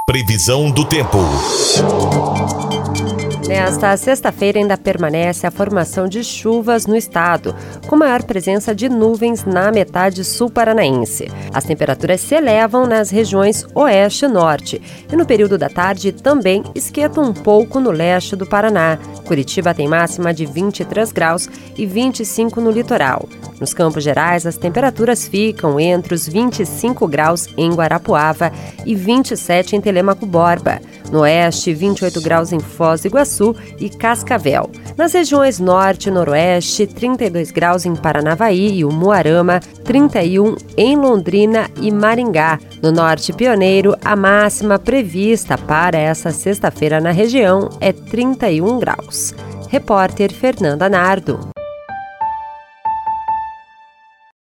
Previsão do tempo. Nesta sexta-feira ainda permanece a formação de chuvas no estado, com maior presença de nuvens na metade sul paranaense. As temperaturas se elevam nas regiões oeste e norte, e no período da tarde também esquenta um pouco no leste do Paraná. Curitiba tem máxima de 23 graus e 25 no litoral. Nos Campos Gerais, as temperaturas ficam entre os 25 graus em Guarapuava e 27 em Telêmaco Borba. No oeste, 28 graus em Foz do Iguaçu e Cascavel. Nas regiões norte e noroeste, 32 graus em Paranavaí e Umuarama, 31 em Londrina e Maringá. No norte pioneiro, a máxima prevista para essa sexta-feira na região é 31 graus. Repórter Fernanda Nardo.